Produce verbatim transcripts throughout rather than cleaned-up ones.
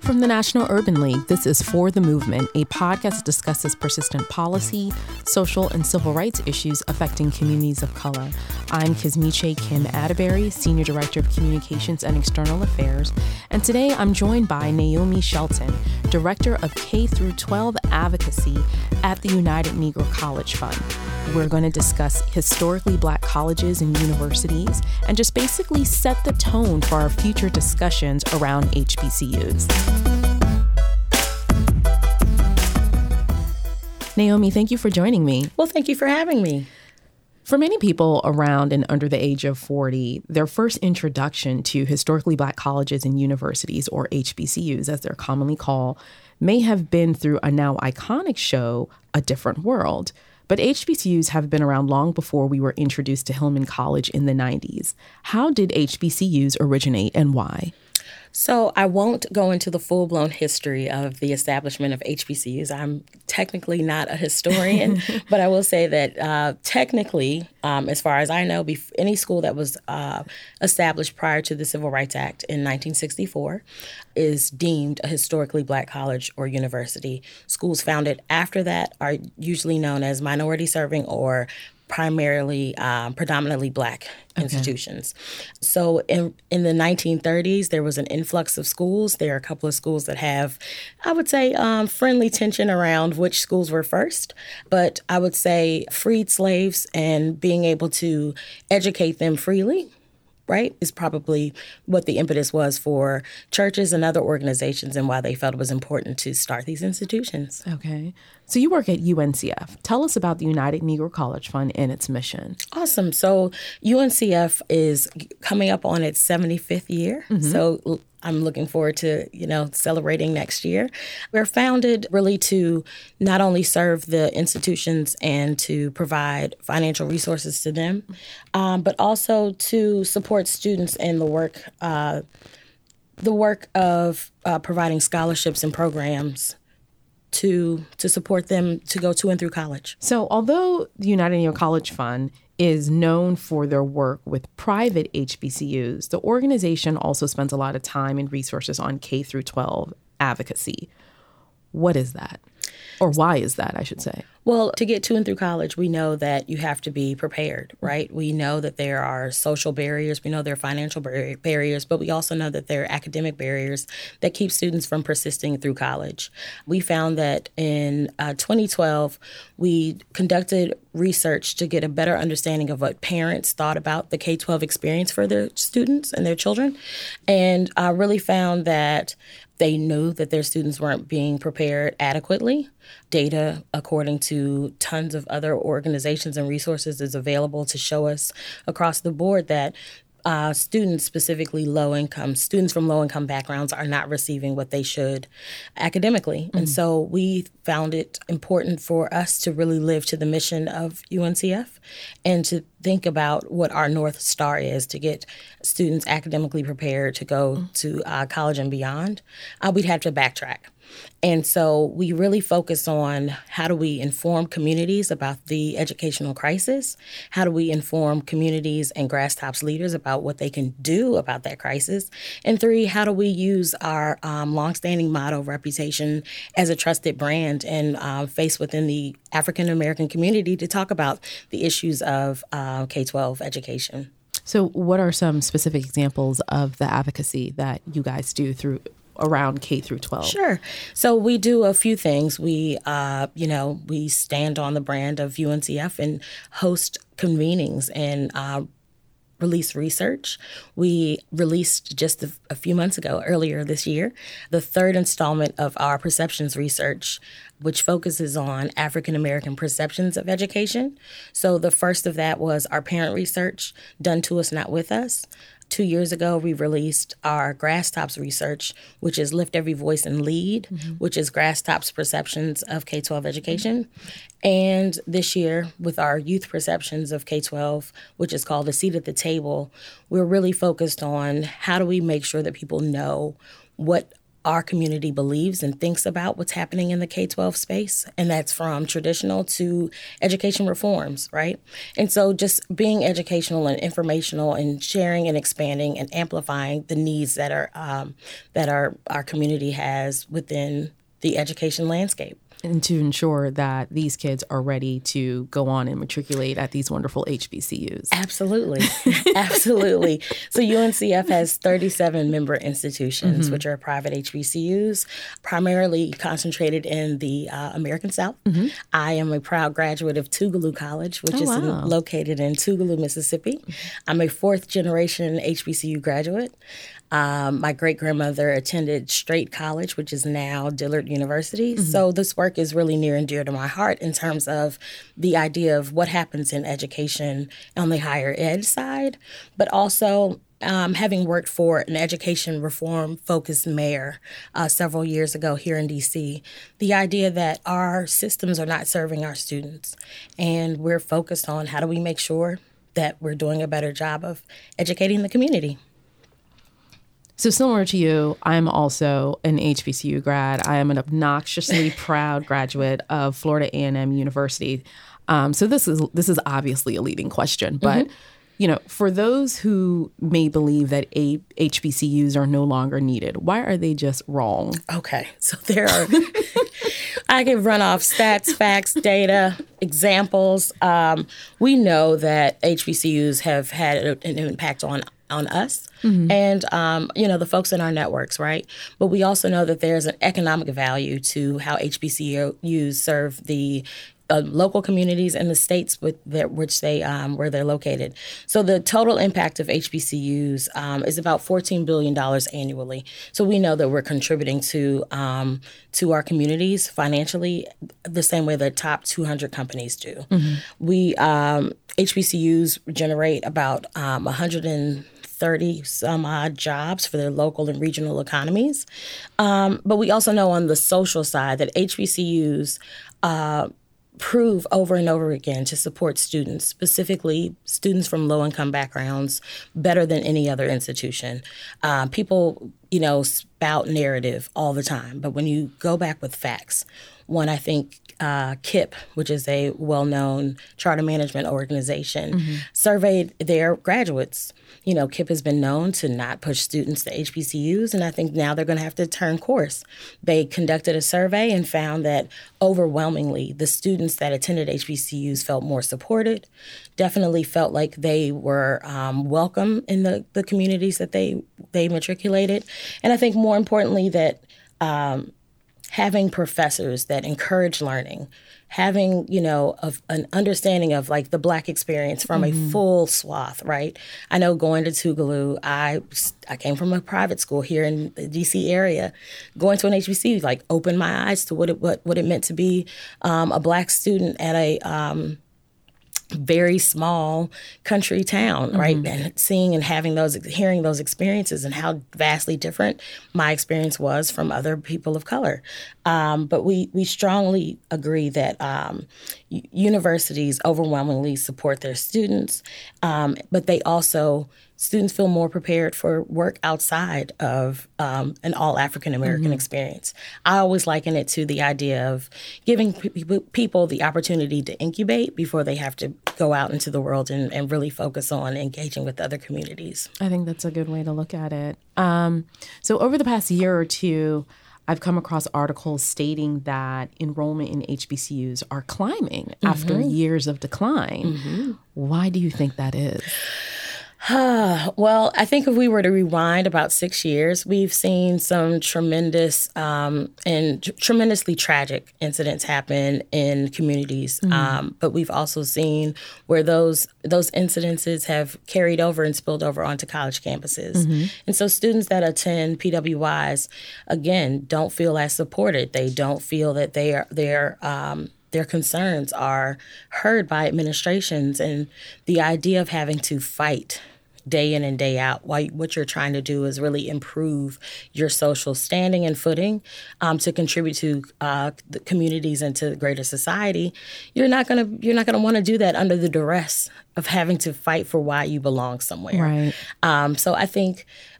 From the National Urban League, this is For the Movement, a podcast that discusses persistent policy, social, and civil rights issues affecting communities of color. I'm Kismiche Kim Atterbury, Senior Director of Communications and External Affairs, and today I'm joined by Naomi Shelton, Director of K through twelve Advocacy at the United Negro College Fund. We're going to discuss historically Black colleges and universities and just basically set the tone for our future discussions around H B C Us. Naomi, thank you for joining me. Well, thank you for having me. For many people around and under the age of forty, their first introduction to historically Black colleges and universities, or H B C Us as they're commonly called, may have been through a now iconic show, A Different World. But H B C Us have been around long before we were introduced to Hillman College in the nineties. How did H B C Us originate and why? So I won't go into the full-blown history of the establishment of H B C Us. I'm technically not a historian, but I will say that uh, technically, um, as far as I know, bef- any school that was uh, established prior to the Civil Rights Act in nineteen sixty-four is deemed a historically Black college or university. Schools founded after that are usually known as minority-serving or primarily, um, predominantly Black okay. institutions. So in in the nineteen thirties, there was an influx of schools. There are a couple of schools that have, I would say, um, friendly tension around which schools were first. But I would say freed slaves and being able to educate them freely, right, is probably what the impetus was for churches and other organizations and why they felt it was important to start these institutions. Okay. So you work at U N C F. Tell us about the United Negro College Fund and its mission. Awesome. So U N C F is coming up on its seventy-fifth year. Mm-hmm. So I'm looking forward to, you know, celebrating next year. We're founded really to not only serve the institutions and to provide financial resources to them, um, but also to support students in the work, uh, the work of uh, providing scholarships and programs to to support them to go to and through college. So although the United Negro College Fund is known for their work with private H B C Us, the organization also spends a lot of time and resources on K through twelve advocacy. What is that? Or why is that, I should say? Well, to get to and through college, we know that you have to be prepared, right? We know that there are social barriers. We know there are financial bar- barriers, but we also know that there are academic barriers that keep students from persisting through college. We found that in uh, twenty twelve, we conducted research to get a better understanding of what parents thought about the K twelve experience for their students and their children, and uh, really found that they knew that their students weren't being prepared adequately. Data, according to tons of other organizations and resources, is available to show us across the board that uh, students, specifically low-income, students from low-income backgrounds are not receiving what they should academically. Mm-hmm. And so we found it important for us to really live to the mission of U N C F and to think about what our North Star is to get students academically prepared to go mm-hmm. to uh, college and beyond. Uh, we'd have to backtrack. And so we really focus on how do we inform communities about the educational crisis? How do we inform communities and grasstops leaders about what they can do about that crisis? And three, how do we use our um, longstanding motto, reputation as a trusted brand and uh, face within the African American community to talk about the issues of uh, K twelve education? So what are some specific examples of the advocacy that you guys do through around K through twelve? Sure. So we do a few things. We, uh, you know, we stand on the brand of U N C F and host convenings and uh, release research. We released just a, a few months ago, earlier this year, the third installment of our perceptions research, which focuses on African American perceptions of education. So the first of that was our parent research, Done to Us, Not With Us. Two years ago, we released our Grasstops research, which is Lift Every Voice and Lead, mm-hmm. which is Grasstops perceptions of K twelve education. Mm-hmm. And this year, with our youth perceptions of K twelve, which is called A Seat at the Table, we're really focused on how do we make sure that people know what our community believes and thinks about what's happening in the K twelve space. And that's from traditional to education reforms, right? And so just being educational and informational and sharing and expanding and amplifying the needs that are um, that our, our community has within the education landscape. And to ensure that these kids are ready to go on and matriculate at these wonderful H B C Us. Absolutely. Absolutely. So U N C F has thirty-seven member institutions, mm-hmm. which are private H B C Us, primarily concentrated in the uh, American South. Mm-hmm. I am a proud graduate of Tougaloo College, which oh, is wow. in, located in Tougaloo, Mississippi. I'm a fourth generation H B C U graduate. Um, my great-grandmother attended Straight College, which is now Dillard University. Mm-hmm. So this work is really near and dear to my heart in terms of the idea of what happens in education on the higher ed side, but also um, having worked for an education reform-focused mayor uh, several years ago here in D C, the idea that our systems are not serving our students, and we're focused on how do we make sure that we're doing a better job of educating the community. So similar to you, I'm also an H B C U grad. I am an obnoxiously proud graduate of Florida A and M University. Um, so this is this is obviously a leading question, but mm-hmm. you know, for those who may believe that a- H B C Us are no longer needed, why are they just wrong? Okay, so there are. I can run off stats, facts, data, examples. Um, we know that H B C Us have had an impact on. on us mm-hmm. and, um, you know, the folks in our networks, right? But we also know that there's an economic value to how H B C Us serve the uh, local communities and the states with their, which they um, where they're located. So the total impact of H B C Us um, is about fourteen billion dollars annually. So we know that we're contributing to um, to our communities financially the same way the top two hundred companies do. Mm-hmm. We um, H B C Us generate about um, one hundred thirty some odd jobs for their local and regional economies. Um, but we also know on the social side that H B C Us uh, prove over and over again to support students, specifically students from low-income backgrounds, better than any other institution. Uh, people, you know, spout narrative all the time, but when you go back with facts, one, I think uh, K I P, which is a well-known charter management organization, mm-hmm. surveyed their graduates. You know, K I P has been known to not push students to H B C Us, and I think now they're going to have to turn course. They conducted a survey and found that overwhelmingly the students that attended H B C Us felt more supported, definitely felt like they were um, welcome in the, the communities that they, they matriculated. And I think more importantly that um, having professors that encourage learning, having, you know, of an understanding of like the Black experience from mm-hmm. a full swath, right? I know going to Tougaloo, I I came from a private school here in the D C area. Going to an H B C U like opened my eyes to what it what, what it meant to be um, a Black student at a um, very small country town, right? Mm-hmm. And seeing and having those, hearing those experiences and how vastly different my experience was from other people of color. Um, but we we strongly agree that um, universities overwhelmingly support their students, um, but they also students feel more prepared for work outside of um, an all-African-American mm-hmm. experience. I always liken it to the idea of giving pe- people the opportunity to incubate before they have to go out into the world and, and really focus on engaging with other communities. I think that's a good way to look at it. Um, so over the past year or two, I've come across articles stating that enrollment in H B C Us are climbing mm-hmm. after years of decline. Mm-hmm. Why do you think that is? Well, I think if we were to rewind about six years, we've seen some tremendous um, and t- tremendously tragic incidents happen in communities. Mm-hmm. Um, but we've also seen where those those incidences have carried over and spilled over onto college campuses. Mm-hmm. And so students that attend P W Is, again, don't feel as supported. They don't feel that they are they're um, their concerns are heard by administrations, and the idea of having to fight day in and day out while what you're trying to do is really improve your social standing and footing um, to contribute to uh, the communities and to greater society. You're not gonna you're not gonna want to do that under the duress of having to fight for why you belong somewhere. Right. Um, so I think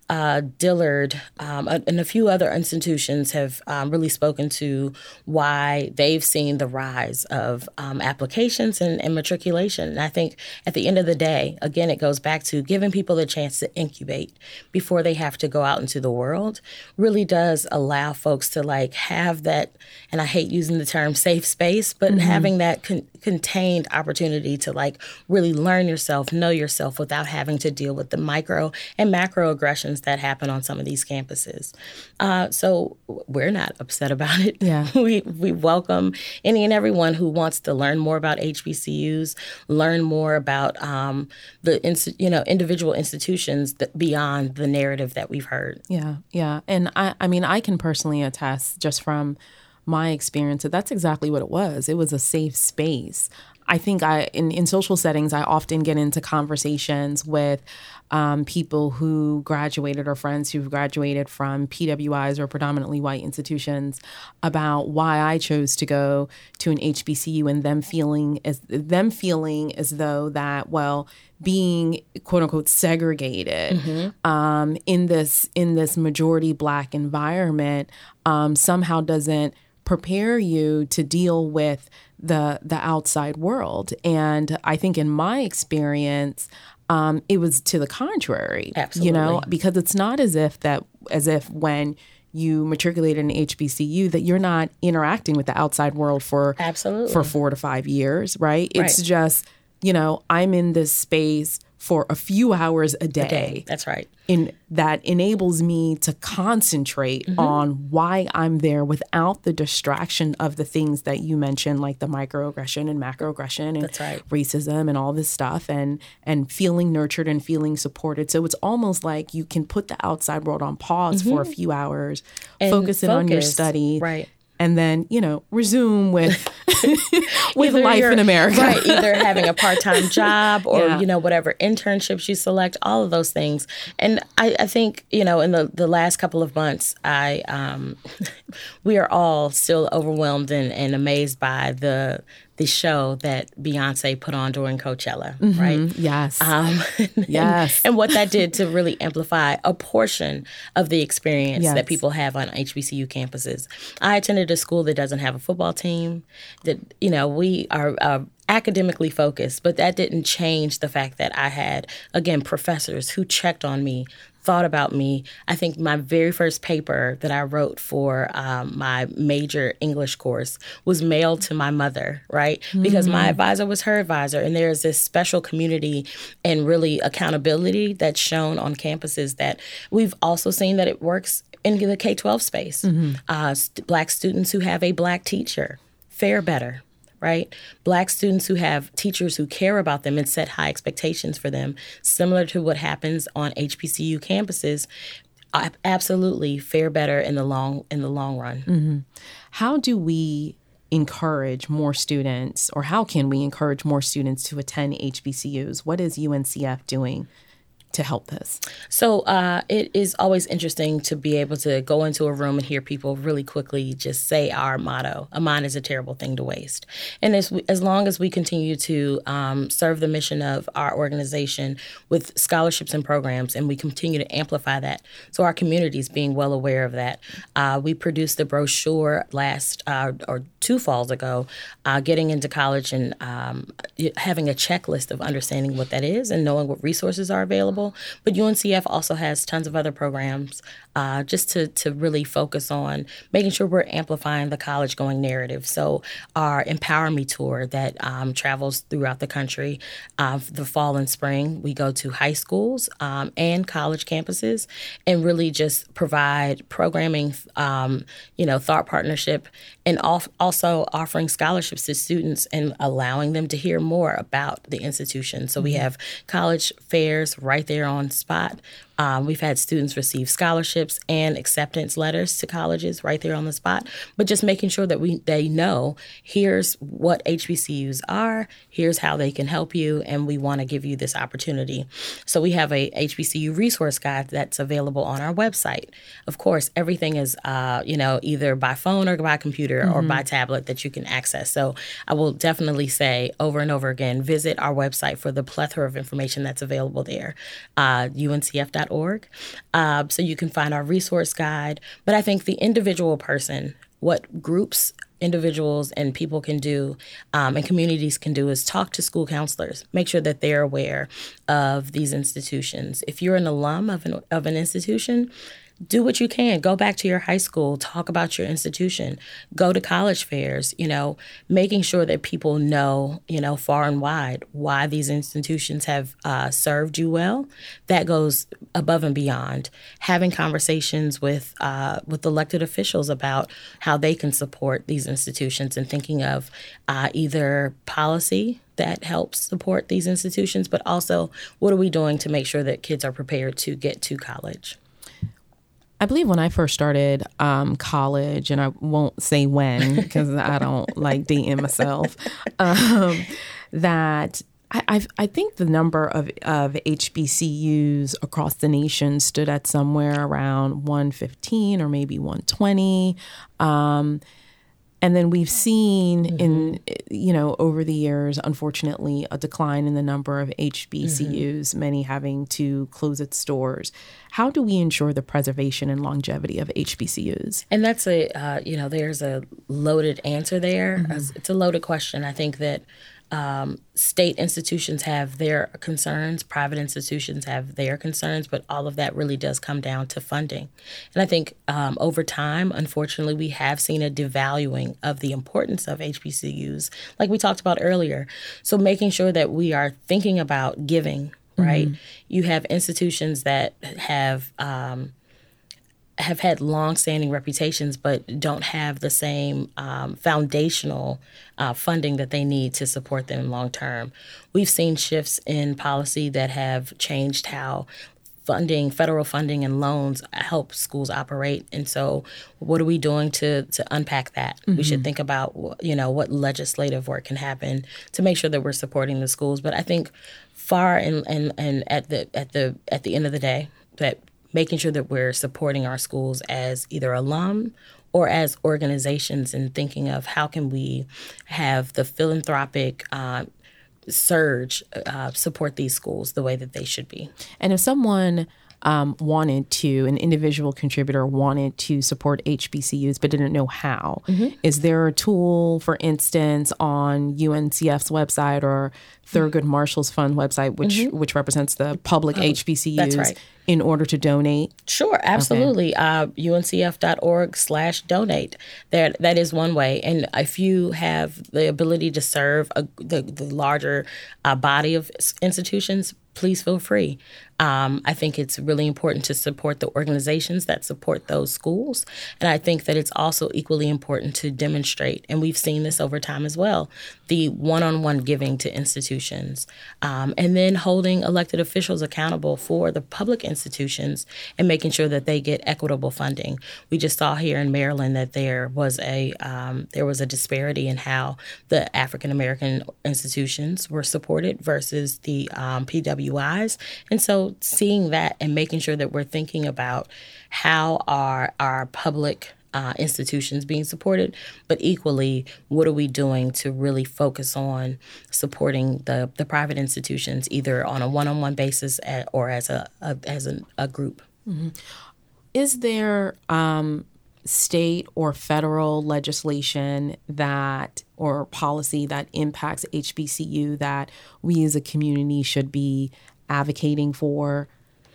uh, Dillard um, and a few other institutions have um, really spoken to why they've seen the rise of um, applications and, and matriculation. And I think at the end of the day, again, it goes back to giving people the chance to incubate before they have to go out into the world really does allow folks to like have that, and I hate using the term safe space, but mm-hmm. having that con- contained opportunity to like really learn yourself, know yourself without having to deal with the micro and macro aggressions that happen on some of these campuses. Uh, so we're not upset about it. Yeah. we we welcome any and everyone who wants to learn more about H B C Us, learn more about um, the ins- you know individual institutions that beyond the narrative that we've heard. Yeah, yeah, and I I mean I can personally attest just from my experience that that's exactly what it was. It was a safe space. I think I in, in social settings, I often get into conversations with um, people who graduated or friends who've graduated from P W Is or predominantly white institutions about why I chose to go to an H B C U and them feeling as them feeling as though that, well, being quote unquote segregated mm-hmm. um, in this in this majority Black environment um, somehow doesn't prepare you to deal with the the outside world. And I think in my experience, um, it was to the contrary. Absolutely. You know, because it's not as if that as if when you matriculate in an H B C U that you're not interacting with the outside world for Absolutely. for four to five years, right? It's right. just, you know, I'm in this space for a few hours a day. A day. That's right. In that enables me to concentrate mm-hmm. on why I'm there without the distraction of the things that you mentioned, like the microaggression and macroaggression and That's right. racism and all this stuff, and and feeling nurtured and feeling supported. So it's almost like you can put the outside world on pause mm-hmm. for a few hours, and focus in on your study. Right. And then, you know, resume with with life in America. Right, either having a part-time job or, yeah. you know, whatever internships you select, all of those things. And I, I think, you know, in the, the last couple of months, I um, we are all still overwhelmed and, and amazed by the the show that Beyonce put on during Coachella, mm-hmm. right? Yes. Um, and, yes. And what that did to really amplify a portion of the experience yes. that people have on H B C U campuses. I attended a school that doesn't have a football team, that, you know, we are uh, academically focused, but that didn't change the fact that I had, again, professors who checked on me, thought about me. I think my very first paper that I wrote for um, my major English course was mailed to my mother, right? Mm-hmm. Because my advisor was her advisor. And there's this special community and really accountability that's shown on campuses that we've also seen that it works in the K twelve space. Mm-hmm. Uh, st- Black students who have a Black teacher fare better. Right? Black students who have teachers who care about them and set high expectations for them, similar to what happens on H B C U campuses, absolutely fare better in the long in the long run. Mm-hmm. How do we encourage more students, or how can we encourage more students to attend H B C Us? What is U N C F doing to help this? So uh, it is always interesting to be able to go into a room and hear people really quickly just say our motto: a mind is a terrible thing to waste. And as we, as long as we continue to um, serve the mission of our organization with scholarships and programs, and we continue to amplify that, so our community is being well aware of that. Uh, we produced a brochure last uh, or two falls ago, uh, getting into college and um, having a checklist of understanding what that is and knowing what resources are available. But U N C F also has tons of other programs uh, just to, to really focus on making sure we're amplifying the college-going narrative. So our Empower Me tour that um, travels throughout the country, uh, the fall and spring, we go to high schools um, and college campuses and really just provide programming, um, you know, thought partnership, and also offering scholarships to students and allowing them to hear more about the institution. So we have college fairs right there on spot. Um, we've had students receive scholarships and acceptance letters to colleges right there on the spot. But just making sure that we they know, here's what H B C Us are, here's how they can help you, and we want to give you this opportunity. So we have a H B C U resource guide that's available on our website. Of course, everything is, uh, you know, either by phone or by computer mm-hmm. or by tablet that you can access. So I will definitely say over and over again, visit our website for the plethora of information that's available there, uh, U N C F dot dot org. Uh, so you can find our resource guide. But I think the individual person, what groups, individuals, and people can do um, and communities can do is talk to school counselors, make sure that they're aware of these institutions. If you're an alum of an, of an institution, do what you can. Go back to your high school, talk about your institution, go to college fairs, you know, making sure that people know, you know, far and wide why these institutions have uh, served you well. That goes above and beyond. Having conversations with uh, with elected officials about how they can support these institutions and thinking of uh, either policy that helps support these institutions, but also what are we doing to make sure that kids are prepared to get to college. I believe when I first started um, college, and I won't say when because I don't like dating myself, um, that I, I've, I think the number of, of H B C Us across the nation stood at somewhere around one fifteen or maybe one twenty. Um, And then we've seen mm-hmm. in, you know, over the years, unfortunately, a decline in the number of H B C Us, mm-hmm. many having to close its doors. How do we ensure the preservation and longevity of H B C Us? And that's a, uh, you know, there's a loaded answer there. Mm-hmm. It's a loaded question. I think that Um, state institutions have their concerns, private institutions have their concerns, but all of that really does come down to funding. And I think um, over time, unfortunately, we have seen a devaluing of the importance of H B C Us, like we talked about earlier. So making sure that we are thinking about giving, right? Mm-hmm. You have institutions that have um, have had long-standing reputations but don't have the same um, foundational uh, funding that they need to support them long-term. We've seen shifts in policy that have changed how funding, federal funding and loans help schools operate. And so what are we doing to to unpack that? Mm-hmm. We should think about, you know, what legislative work can happen to make sure that we're supporting the schools. But I think far and and, and at the at the at the end of the day, that making sure that we're supporting our schools as either alum or as organizations and thinking of how can we have the philanthropic uh, surge uh, support these schools the way that they should be. And if someone um, wanted to, an individual contributor wanted to support H B C Us but didn't know how, mm-hmm. is there a tool, for instance, on U N C F's website or Thurgood Marshall's Fund website, which mm-hmm. which represents the public oh, H B C Us, that's right. in order to donate? Sure, absolutely. Okay. Uh, U N C F dot org slash donate. That that is one way. And if you have the ability to serve a, the, the larger uh, body of institutions, please feel free. Um, I think it's really important to support the organizations that support those schools. And I think that it's also equally important to demonstrate, and we've seen this over time as well, the one-on-one giving to institutions, um, and then holding elected officials accountable for the public institutions and making sure that they get equitable funding. We just saw here in Maryland that there was a um, there was a disparity in how the African American institutions were supported versus the um, P W Is, and so seeing that and making sure that we're thinking about how are our public uh, institutions being supported, but equally, what are we doing to really focus on supporting the, the private institutions, either on a one-on-one basis at, or as a, a as a, a group. Mm-hmm. Is there um, state or federal legislation that or policy that impacts H B C U that we as a community should be advocating for?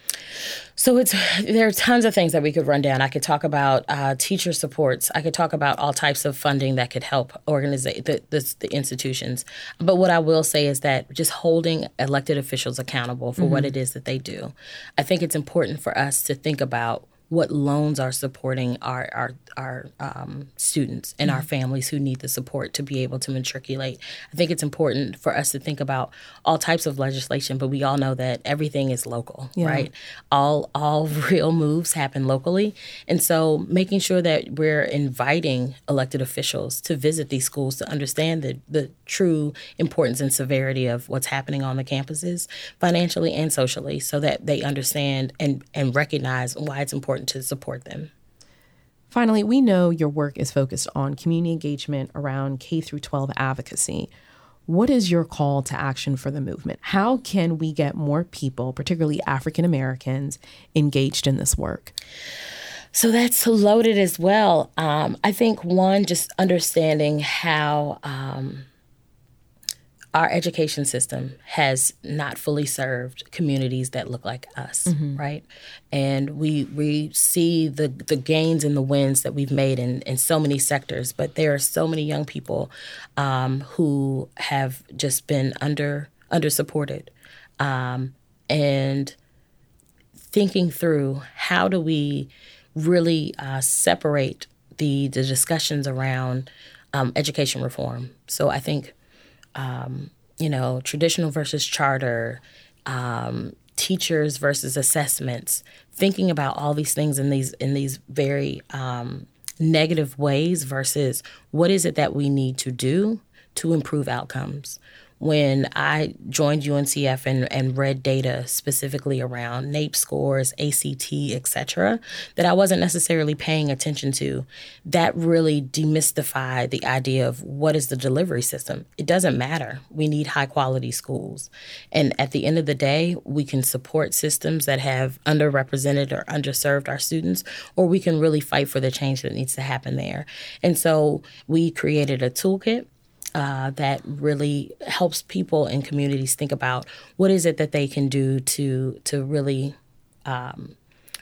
So it's there are tons of things that we could run down. I could talk about uh, teacher supports. I could talk about all types of funding that could help organize the, the, the institutions. But what I will say is that just holding elected officials accountable for mm-hmm. what it is that they do. I think it's important for us to think about what loans are supporting our our, our um, students and mm-hmm. our families who need the support to be able to matriculate. I think it's important for us to think about all types of legislation, but we all know that everything is local, yeah. right? All all real moves happen locally. And so making sure that we're inviting elected officials to visit these schools to understand the, the true importance and severity of what's happening on the campuses, financially and socially, so that they understand and, and recognize why it's important to support them. Finally, we know your work is focused on community engagement around K through twelve advocacy. what is your call to action for the movement? How can we get more people, particularly African Americans, engaged in this work? So that's loaded as well. Um, I think, one, just understanding how um, our education system has not fully served communities that look like us, mm-hmm. right? And we we see the the gains and the wins that we've made in, in so many sectors, but there are so many young people um, who have just been under under supported. Um, and thinking through, how do we really uh, separate the, the discussions around um, education reform? So I think Um, you know, traditional versus charter, um, teachers versus assessments, thinking about all these things in these in these very um, negative ways versus what is it that we need to do to improve outcomes. When I joined U N C F and, and read data specifically around NAEP scores, A C T, et cetera, that I wasn't necessarily paying attention to, that really demystified the idea of what is the delivery system. It doesn't matter. We need high quality schools. And at the end of the day, we can support systems that have underrepresented or underserved our students, or we can really fight for the change that needs to happen there. And so we created a toolkit Uh, that really helps people and communities think about what is it that they can do to to really um,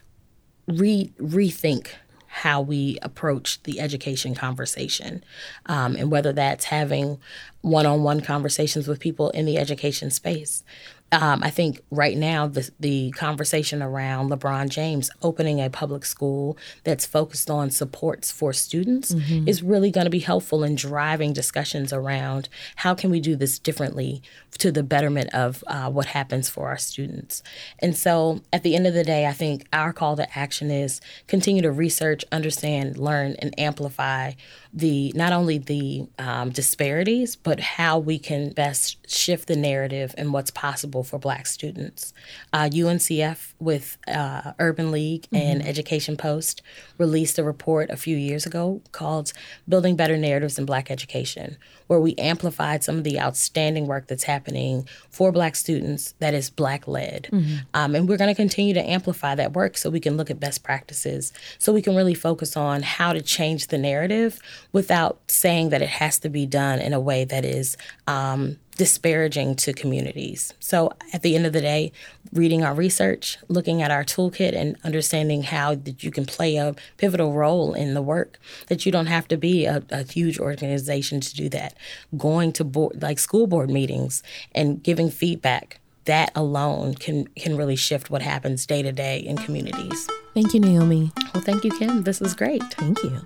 re rethink how we approach the education conversation, um, and whether that's having one-on-one conversations with people in the education space. Um, I think right now the, the conversation around LeBron James opening a public school that's focused on supports for students mm-hmm. is really going to be helpful in driving discussions around how can we do this differently to the betterment of uh, what happens for our students. And so at the end of the day, I think our call to action is continue to research, understand, learn, and amplify the not only the um, disparities, but how we can best shift the narrative and what's possible for Black students. Uh, U N C F with uh, Urban League mm-hmm. and Education Post released a report a few years ago called Building Better Narratives in Black Education, where we amplified some of the outstanding work that's happening for Black students that is Black-led. Mm-hmm. Um, and we're going to continue to amplify that work so we can look at best practices, so we can really focus on how to change the narrative without saying that it has to be done in a way that is um, disparaging to communities. So at the end of the day, reading our research, looking at our toolkit, and understanding how that you can play a pivotal role in the work, that you don't have to be a, a huge organization to do that. Going to board, like school board meetings and giving feedback, that alone can, can really shift what happens day to day in communities. Thank you, Naomi. Well, thank you, Kim. This was great. Thank you.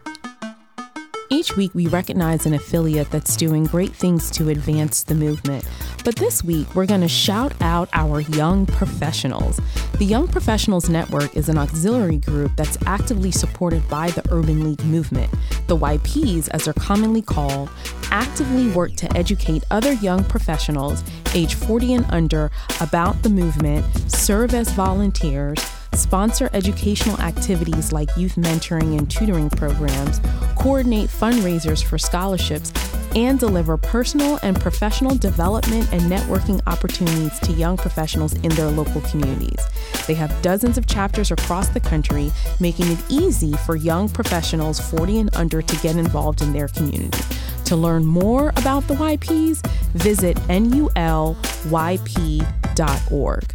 Each week, we recognize an affiliate that's doing great things to advance the movement. But this week, we're going to shout out our Young Professionals. The Young Professionals Network is an auxiliary group that's actively supported by the Urban League movement. The Y Ps, as they're commonly called, actively work to educate other young professionals age forty and under about the movement, serve as volunteers, sponsor educational activities like youth mentoring and tutoring programs, coordinate fundraisers for scholarships, and deliver personal and professional development and networking opportunities to young professionals in their local communities. They have dozens of chapters across the country, making it easy for young professionals forty and under to get involved in their community. To learn more about the Y Ps, visit N U L Y P dot org.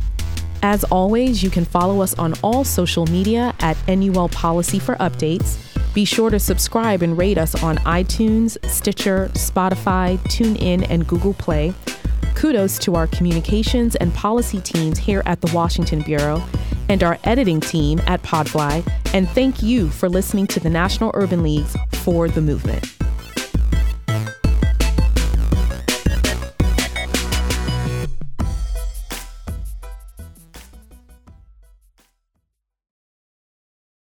As always, you can follow us on all social media at N U L Policy for updates. Be sure to subscribe and rate us on iTunes, Stitcher, Spotify, TuneIn, and Google Play. Kudos to our communications and policy teams here at the Washington Bureau and our editing team at Podfly. And thank you for listening to the National Urban League's For the Movement.